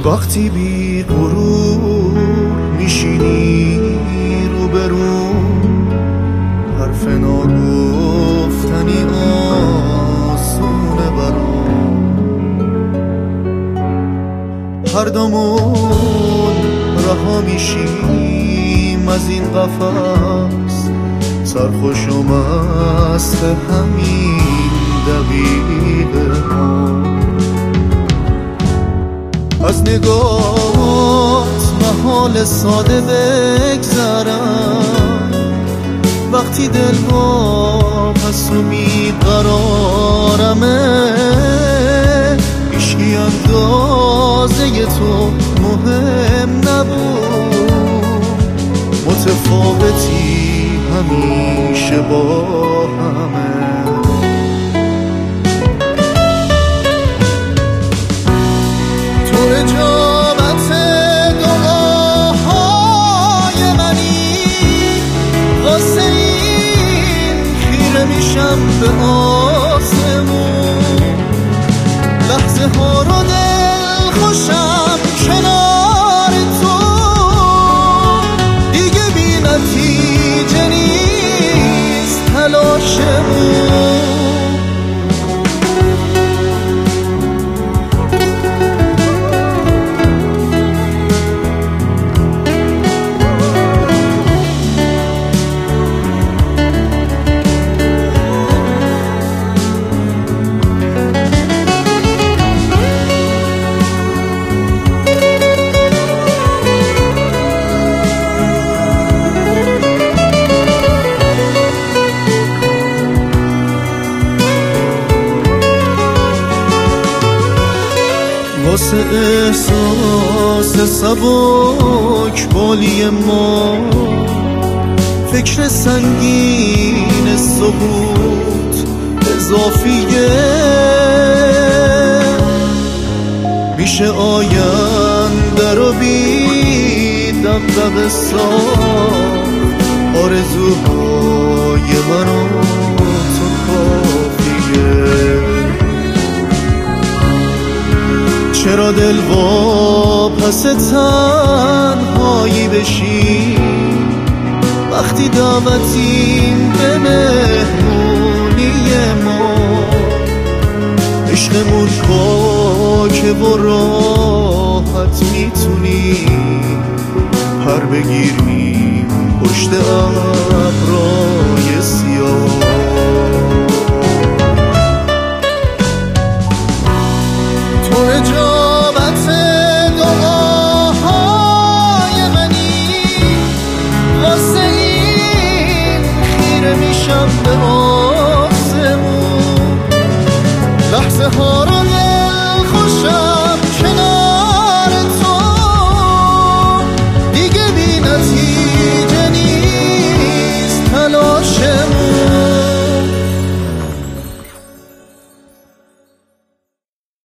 وقتی بی غرور میشینی روبرو، حرف ناگفتنی آسونه برام. هر دومون رها میشیم از این قفس، سرخوش و مست همین دقیقه ها. از نگاهات محال ساده بگذرم، وقتی دل واپس و بیقرارمه. هیچکی اندازه تو مهم نبود، متفاوتی همیشه با همه. تو اجابت دعاهای منی، واسه این خیره میشم به آسمون. لحظه ها رو دل خوشم کنار تو، دیگه بی نتیجه نیست تلاشمون. واسه احساس سبک بالی ما، فکر سنگین سقوط اضافیه. میشه آینده رو بی دغدغه ساخت، آرزوهای منو تو کافیه. چرا دل واپس تنهایی بشی، وقتی دعوتیم به مهمونی ما. عشقمون خاکه و راحت میتونی پر بگیر